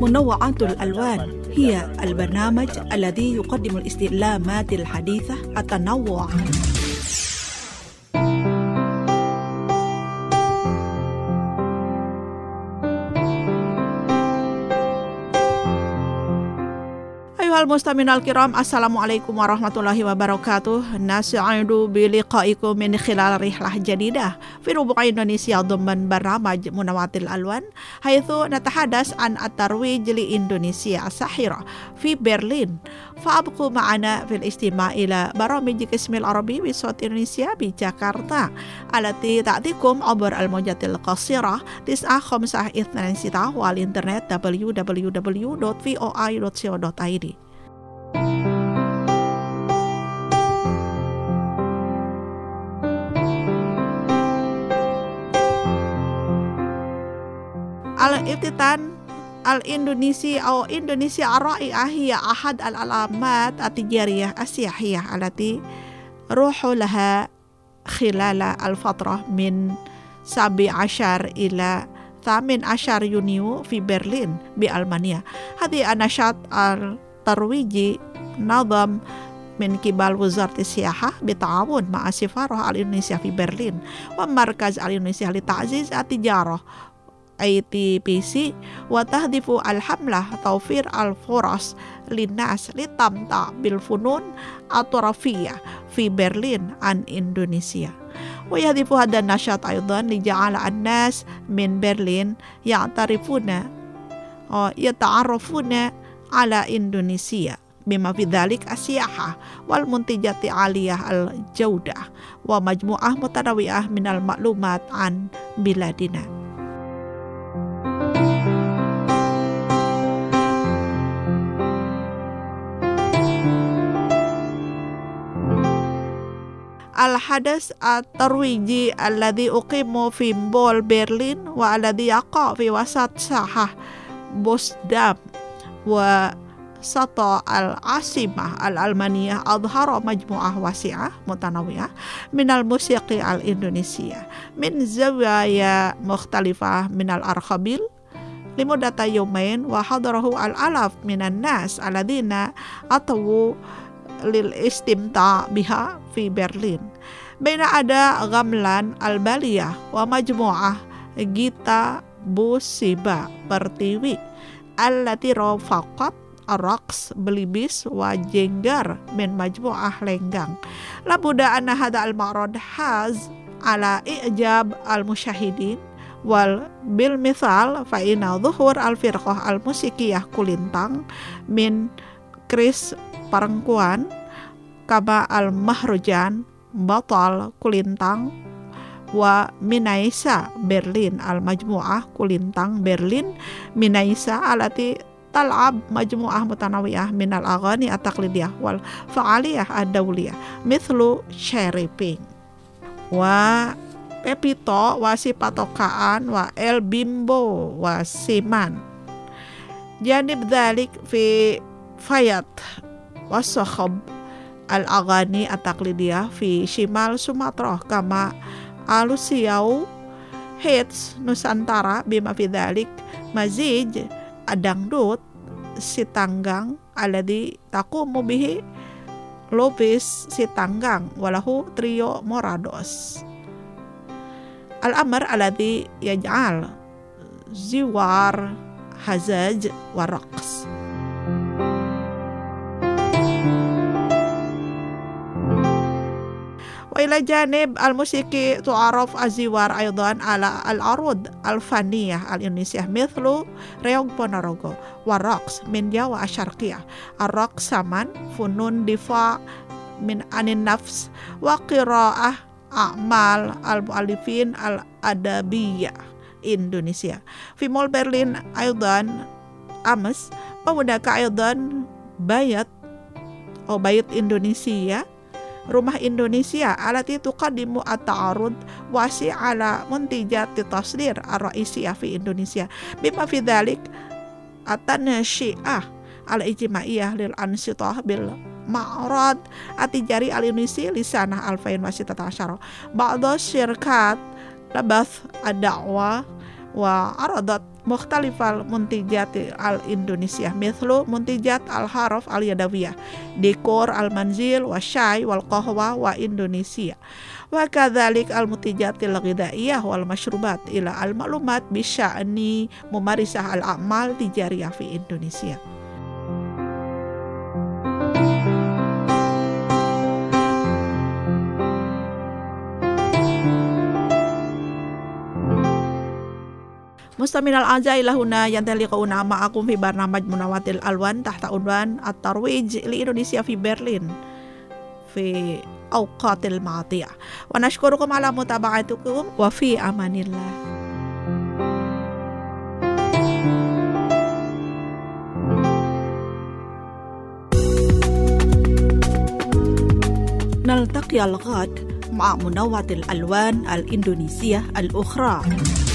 منوعات الألوان هي البرنامج الذي يقدم الاستعلامات الحديثة التنوع. المستمعين الكرام، السلام عليكم ورحمة الله وبركاته. نسعد بلقائكم من خلال رحلة جديدة في ربع إندونيسيا ضمن برنامج منوعات الألوان، حيث نتحدث عن الترويج لإندونيسيا الساحرة في برلين. فأبقوا معنا في الاستماع إلى برامج قسم العربي بصوت إندونيسيا بجاكرتا التي تأتيكم عبر الموجات القصيرة 9526 والإنترنت www.voi.co.id. Al-Ibtitan Al-Indonesia أو إندونيسيا الرائعة هي أحد العلامات التجارية السياحية التي روح لها خلال الفترة من 17 إلى 18 يونيو في برلين بألمانيا. هذه النشاط الترويجي نظم من قبل وزارة السياحة بالتعاون مع السفارة الإندونيسية في برلين ومركز الإندونيسيا لتعزيز التجارة ITPC، وتهدف الحملة توفير الفرص للناس للتمتع بالفنون التراثية في برلين عن إندونيسيا. ويهدف هذا النشاط أيضا لجعل الناس من برلين يتعرفون على إندونيسيا بما في ذلك السياحة والمنتجات عالية الجودة ومجموعة متنوعة من المعلومات عن بلادنا. الحدث الترويجي الذي أقيم في مول برلين والذي يقع في وسط ساحة بوسدام وسط العاصمة الألمانية أظهر مجموعة واسعة متنوعة من الموسيقى الإندونيسية من زوايا مختلفة من الأرخبيل لمدة يومين، وحضره الآلاف من الناس الذين أتوا للاستمتاع بها في برلين. بين ada gamelan Albalia ومجموعة جيتا بوسيبا برتيوي التي رافقت الرقص بلبس وجنجر من مجموعة لenggang. لابد أن هذا المعرض حاز على إعجاب المشاهدين، وبالمثال فإن ظهور الفرقة الموسيقية كولintang من كريس Perempuan kama al-mahrujan batal kulintang wa minaisa Berlin al-majmu'ah kulintang Berlin minaisa alati tal'ab majmu'ah mutanawiyah min al-aghani at-taqlidiyah wal fa'aliyah ad-dawliyah mithlu shariping wa pepito wa sipatokaan wa el bimbo wa siman janib dhalik fi fayat wasokhab al-aghani at-taqlidiyah fi shimal Sumatera kama alusiau hits Nusantara bima fi dhalik mazij adangdut sitanggang alladhi taqumu bihi lopis sitanggang walahu trio morados al-amr alladhi yaj'al ziwar hazaj waraqs. وإلى جانب الموسيقى تعرف الزوار أيضا على العروض الفنية الإندونيسية مثل ريوغ بونorogo والرقص من جاوا الشرقية. الرقص سمان فنون دفاع من عن النفس وقراءة أعمال المؤلفين الأدبية إندونيسيا. في مول برلين أيضا أمس هناك أيضا بيت إندونيسيا Rumah Indonesia التي تقدم التعرض واسع على منتجات التصدير الرئيسية في إندونيسيا بما في ذلك التنشئة الاجتماعية للأنشطة بالمعرض التجاري الإندونيسي لسنة 2016. بعض الشركات لبث الدعوة وعرضت مختلف المنتجات الإندونيسية مثل منتجات الحرف اليدوية ديكور المنزل والشاي والقهوة وإندونيسيا وكذلك المنتجات الغذائية والمشروبات إلى المعلومات بشأن ممارسة الأعمال التجارية في إندونيسيا. مستمعينا الأعزاء إلى هنا ينطلقون معكم في برنامج منوات الألوان تحت عنوان الترويج لإندونيسيا في برلين في أوقات الماضية ونشكركم على متابعتكم وفي أمان الله. نلتقي الغد مع منوات الألوان الإندونيسية الأخرى.